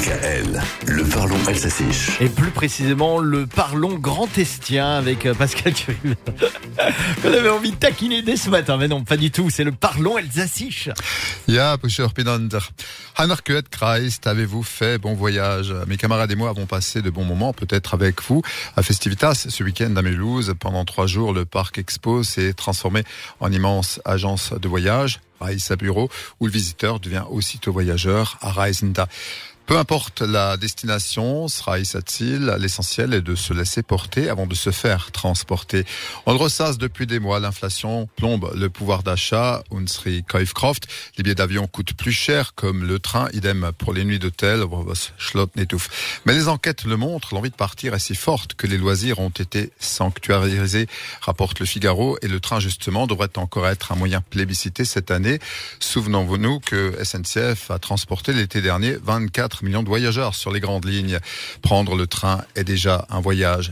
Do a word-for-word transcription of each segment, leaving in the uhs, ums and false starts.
D K L, le parlons alsacien. Et plus précisément, le parlons grand-estien avec euh, Pascal Curie. On avait envie de taquiner dès ce matin, mais non, pas du tout. C'est le parlons alsacien. Ja, Pusher Pinander. Hanarkuet Christ, avez-vous fait bon voyage? Mes camarades et moi avons passé de bons moments, peut-être avec vous, à Festivitas ce week-end à Mulhouse. Pendant trois jours, le parc Expo s'est transformé en immense agence de voyage, Reisa Bureau, où le visiteur devient aussitôt voyageur à Reisenda. Peu importe la destination, Reisa-t-il, l'essentiel est de se laisser porter avant de se faire transporter. On le ressasse depuis des mois, l'inflation plombe le pouvoir d'achat. Unsri Kaufkraft, les billets d'avion coûtent plus cher, comme le train, idem pour les nuits d'hôtel. Mais les enquêtes le montrent, l'envie de partir est si forte que les loisirs ont été sanctuarisés, rapporte le Figaro, et le train justement devrait encore être un moyen plébiscité cette année. Souvenons-nous que S N C F a transporté l'été dernier vingt-quatre millions de voyageurs sur les grandes lignes. Prendre le train est déjà un voyage.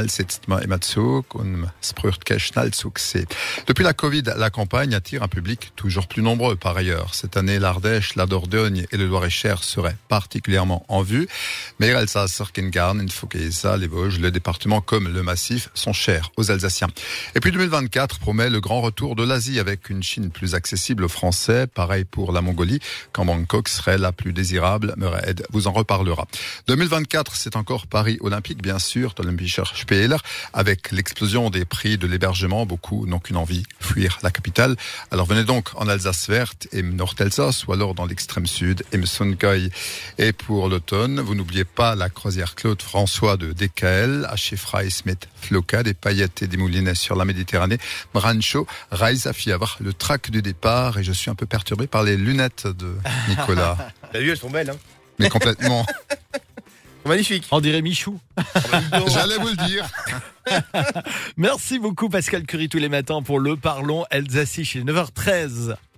Depuis la Covid, la campagne attire un public toujours plus nombreux par ailleurs. Cette année, l'Ardèche, la Dordogne et le Loir-et-Cher seraient particulièrement en vue. Mais Alsace, Sarkengarn, Fokesa, les Vosges, le département comme le Massif sont chers aux Alsaciens. Et puis deux mille vingt-quatre promet le grand retour de l'Asie avec une Chine plus accessible aux Français. Pareil pour la Mongolie, quand Bangkok serait la plus désirable. Mered vous en reparlera. deux mille vingt-quatre, c'est encore Paris Olympique, bien sûr, Olympischer Spiele. Avec l'explosion des prix de l'hébergement, beaucoup n'ont qu'une envie, fuir la capitale. Alors venez donc en Alsace verte et Nord-Elsace, ou alors dans l'extrême sud, et Msonkai. Et pour l'automne, vous n'oubliez pas la croisière Claude François de D K L, à Chefraïs mit Floca, des paillettes et des moulinets sur la Méditerranée, Brancho, Reisa Fiavre, le track du départ, et je suis un peu perturbé par les lunettes de Nicolas. T'as vu, elles sont belles, hein? Mais complètement. Magnifique. On dirait Michou. J'allais vous le dire. Merci beaucoup Pascal Curie tous les matins pour le parlons alsacien chez neuf heures treize.